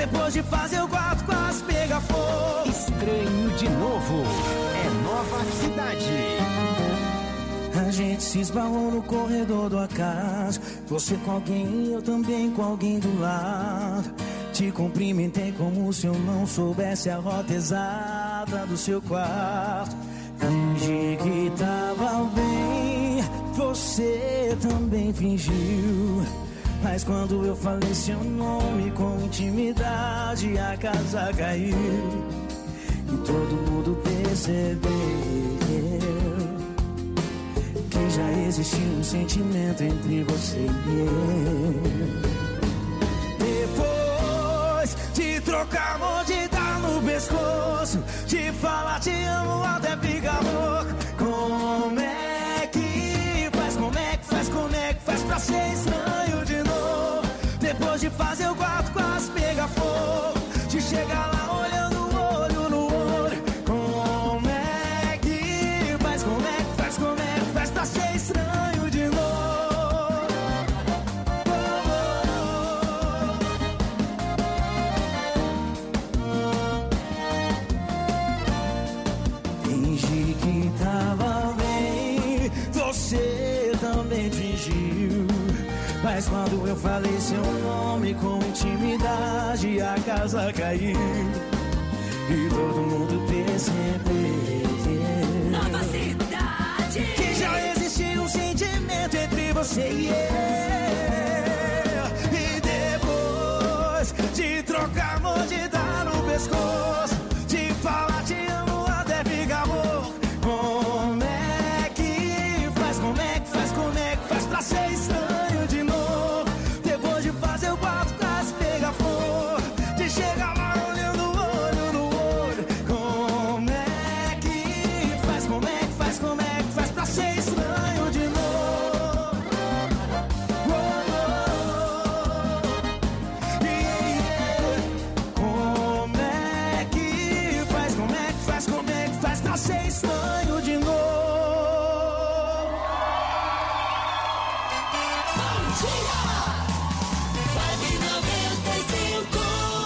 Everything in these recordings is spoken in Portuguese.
Depois de fazer o quarto quase pega fogo. Estranho de novo. É Nova Cidade. A gente se esbarrou no corredor da casa. Você com alguém e eu também com alguém do lado. Te cumprimentei como se eu não soubesse a rota exata do seu quarto. Fingi que tava bem, você também fingiu. Mas quando eu falei seu nome com intimidade, a casa caiu. E todo mundo percebeu que já existia um sentimento entre você e eu. Depois de trocar amor, de dar no pescoço, de falar te amo até ficar louco. Como é que faz, como é que faz, como é que faz pra ser estranho de novo? Depois de fazer o quarto quase pega fogo, de chegar lá olhando olho no olho. Como é que faz, como é que faz, como é que faz pra ser estranho de novo? Fingi que tava bem, você também fingiu. Mas quando eu falei seu nome com intimidade, a casa caiu. E todo mundo percebeu Nova Cidade. que já existia um sentimento entre você e eu. E depois de trocar amor, de dar no pescoço, de falar te amo até ficar louco. Como é que faz, como é que faz, como é que faz pra ser estranho de novo? Depois de fazer o quarto quase pega fogo, de chegar lá olhando olho no olho. Como é que faz, como é que faz, como é que faz pra ser estranho de novo? Como é que faz, como é que faz, como é que faz pra ser estranho de novo? Bom dia. Vibe 95.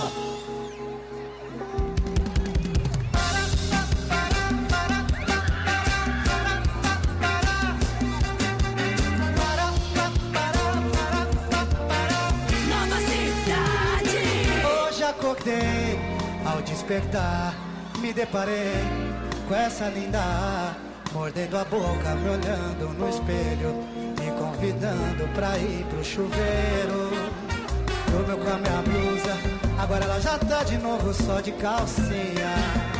Nova Cidade. Hoje acordei, ao despertar, me deparei com essa linda, mordendo a boca, me olhando no espelho, me convidando pra ir pro chuveiro. Dormiu com a minha blusa, agora ela já tá de novo só de calcinha.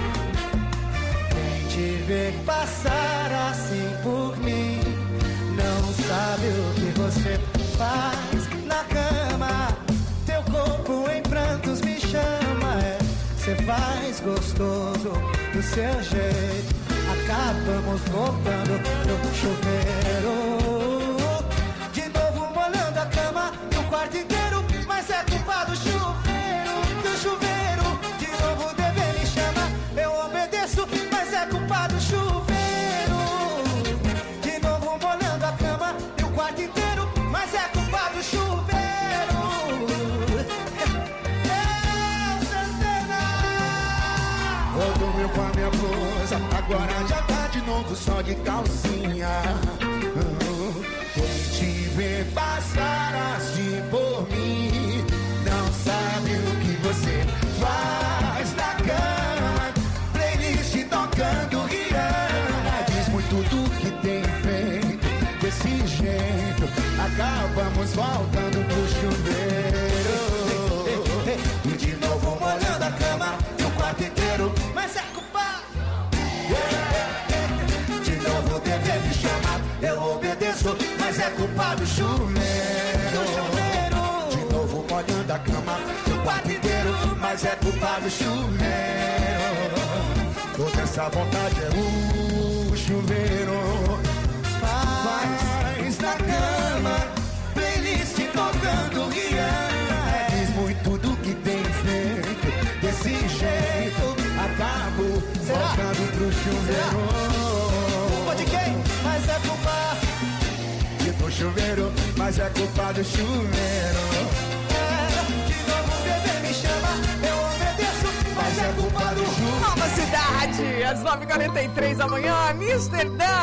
Quem te vê passar assim por mim, não sabe o que você faz na cama. Teu corpo em prantos me chama, cê faz gostoso do seu jeito. Acabamos voltando pro chuveiro, de novo molhando a cama e o quarto inteiro. Mas é culpa do chuveiro, do chuveiro. De novo dever me chama, eu obedeço, mas é culpa do chuveiro. De novo molhando a cama e o quarto inteiro. Mas é culpa do chuveiro. Eu dormiu com a minha blusa, agora já tá de novo só de calcinha. Quem te vê passar assim por mim, não sabe o que você faz na cama. Playlist tocando Rihanna, diz muito do que tem feito. Desse jeito, acabamos voltando pro chuveiro. E de novo molhando a cama e o quarto inteiro. Mas é culpa. De novo dever me chamar, eu obedeço, mas é culpa do chuveiro. De novo molhando a cama e o quarto inteiro, mas é culpa do chuveiro. Toda essa vontade é o chuveiro. Faz na cama, playlist tocando Rihanna. Diz muito do que tem feito. Desse jeito, acabo voltando pro chuveiro. Culpa de quem? Mas é culpa. E do chuveiro, mas é culpa do chuveiro. De novo bebê me chama, Cidade. Às 9h43 da manhã, Amsterdã.